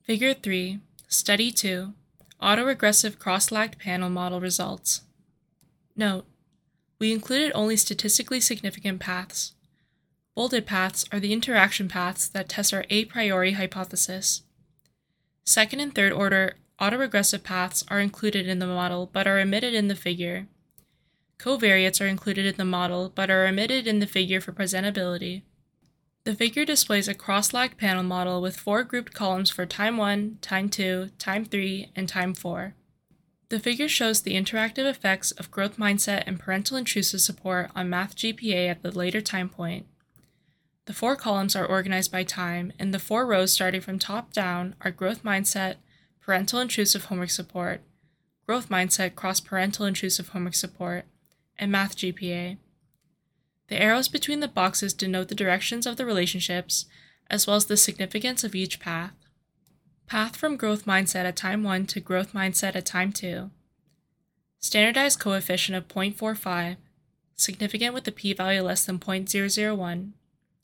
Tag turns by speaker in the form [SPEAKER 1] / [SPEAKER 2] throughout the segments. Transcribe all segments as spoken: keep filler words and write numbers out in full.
[SPEAKER 1] Figure three, Study two, Autoregressive Cross-Lagged Panel Model Results. Note: we included only statistically significant paths. Bolded paths are the interaction paths that test our a priori hypothesis. Second and third order autoregressive paths are included in the model but are omitted in the figure. Covariates are included in the model but are omitted in the figure for presentability. The figure displays a cross-lagged panel model with four grouped columns for time one, time two, time three, and time four. The figure shows the interactive effects of growth mindset and parental intrusive support on math G P A at the later time point. The four columns are organized by time, and the four rows starting from top down are growth mindset, parental intrusive homework support, growth mindset cross-parental intrusive homework support, and math G P A. The arrows between the boxes denote the directions of the relationships, as well as the significance of each path. Path from growth mindset at time one to growth mindset at time two. Standardized coefficient of zero point four five, significant with a p-value less than zero point zero zero one.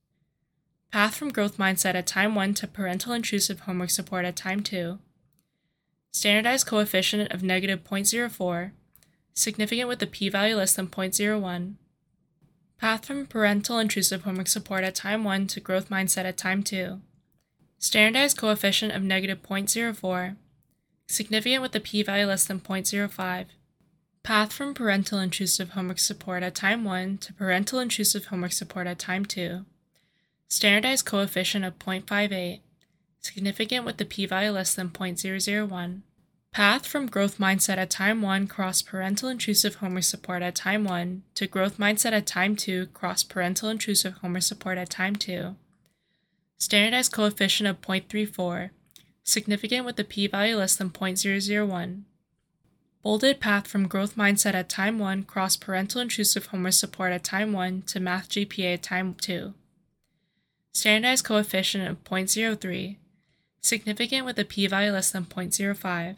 [SPEAKER 1] Path from growth mindset at time one to parental intrusive homework support at time two. Standardized coefficient of negative zero point zero four, significant with a p-value less than zero point zero one. Path from parental intrusive homework support at time one to growth mindset at time two. Standardized coefficient of negative zero point zero four, significant with a p-value less than zero point zero five. Path from parental intrusive homework support at time one to parental intrusive homework support at time two. Standardized coefficient of zero point five eight, significant with the p-value less than zero point zero zero one. Path from growth mindset at time one cross parental intrusive homework support at time one to growth mindset at time two cross parental intrusive homework support at time two. Standardized coefficient of zero point three four, significant with the p-value less than zero point zero zero one. Bolded path from growth mindset at time one cross parental intrusive homework support at time one to math G P A at time two. Standardized coefficient of zero point zero three, significant with a p-value less than zero point zero five.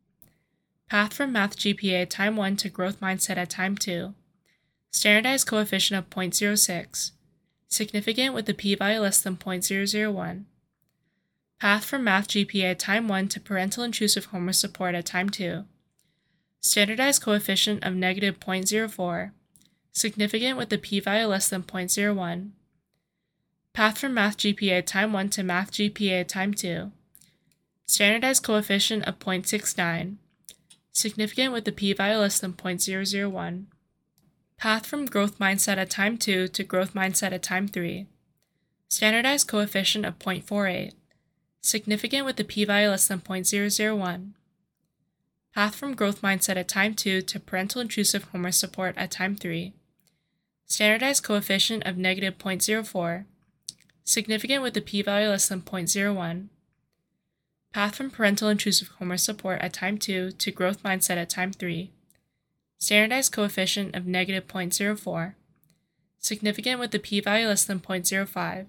[SPEAKER 1] Path from math G P A at time one to growth mindset at time two. Standardized coefficient of zero point zero six, significant with a p-value less than zero point zero zero one. Path from math G P A at time one to parental intrusive homework support at time two. Standardized coefficient of negative zero point zero four, significant with a p-value less than zero point zero one. Path from math G P A at time one to math G P A at time two. Standardized coefficient of zero point six nine, significant with a p-value less than zero point zero zero one. Path from growth mindset at time two to growth mindset at time three. Standardized coefficient of zero point four eight, significant with a p-value less than zero point zero zero one. Path from growth mindset at time two to parental intrusive homework support at time three. Standardized coefficient of negative zero point zero four, significant with a p-value less than zero point zero one. Path from parental intrusive homework support at time two to growth mindset at time three. Standardized coefficient of negative zero point zero four, significant with a p-value less than zero point zero five.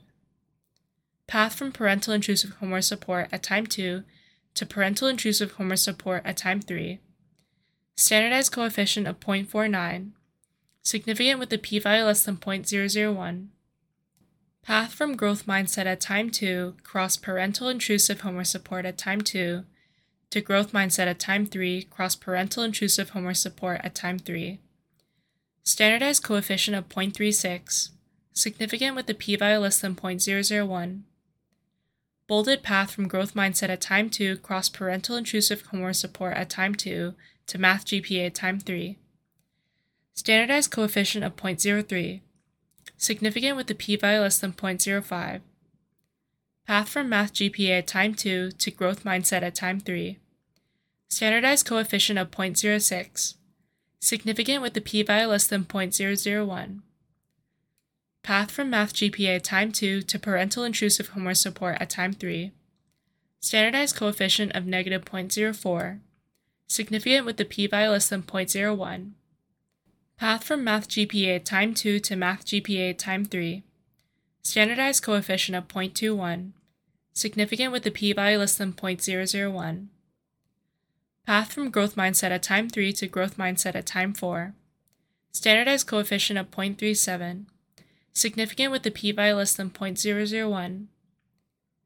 [SPEAKER 1] Path from parental intrusive homework support at time two to parental intrusive homework support at time three. Standardized coefficient of zero point four nine, significant with a p-value less than zero point zero zero one. Path from growth mindset at time two cross parental intrusive homework support at time two to growth mindset at time three cross parental intrusive homework support at time three. Standardized coefficient of zero point three six, significant with a p-value less than zero point zero zero one. Bolded path from growth mindset at time two cross parental intrusive homework support at time two to math G P A at time three. Standardized coefficient of zero point zero three, significant with a p-value less than zero point zero five. Path from math G P A at time two to growth mindset at time three. Standardized coefficient of zero point zero six, significant with a p-value less than zero point zero zero one. Path from math G P A at time two to parental intrusive homework support at time three. Standardized coefficient of negative zero point zero four, significant with a p-value less than zero point zero one. Path from math G P A at time two to math G P A at time three. Standardized coefficient of zero point two one, significant with a p-value less than zero point zero zero one. Path from growth mindset at time three to growth mindset at time four. Standardized coefficient of zero point three seven, significant with a p-value less than zero point zero zero one.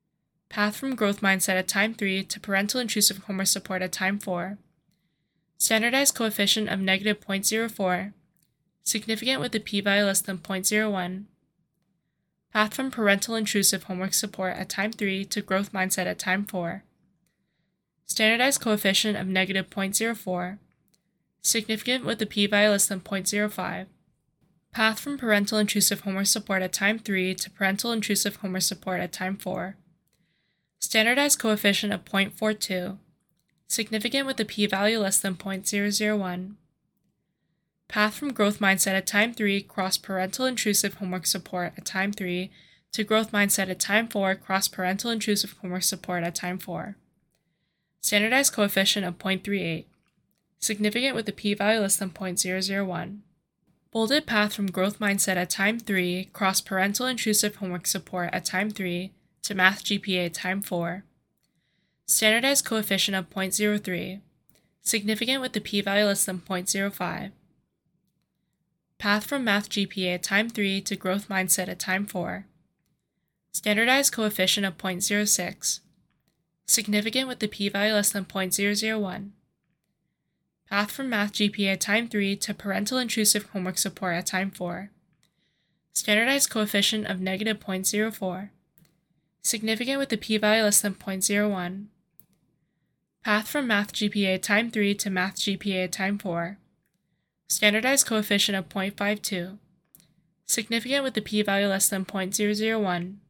[SPEAKER 1] Path from growth mindset at time three to parental intrusive homework support at time four. Standardized coefficient of negative zero point zero four, significant with a p-value less than zero point zero one. Path from parental intrusive homework support at time three to growth mindset at time four. Standardized coefficient of negative zero point zero four, significant with a p-value less than zero point zero five. Path from parental intrusive homework support at time three to parental intrusive homework support at time four. Standardized coefficient of zero point four two, significant with a p-value less than zero point zero zero one. Path from growth mindset at time three cross parental intrusive homework support at time three to growth mindset at time four cross parental intrusive homework support at time four. Standardized coefficient of zero point three eight, significant with a p-value less than zero point zero zero one. Bolded path from growth mindset at time three cross parental intrusive homework support at time three to math G P A at time four. Standardized coefficient of zero point zero three, significant with a p-value less than zero point zero five. Path from math G P A at time three to growth mindset at time four. Standardized coefficient of zero point zero six, significant with a p-value less than zero point zero zero one. Path from math G P A at time three to parental intrusive homework support at time four. Standardized coefficient of negative zero point zero four, significant with a p-value less than zero point zero one. Path from math G P A at time three to math G P A at time four. Standardized coefficient of zero point five two, significant with a p-value less than zero point zero zero one.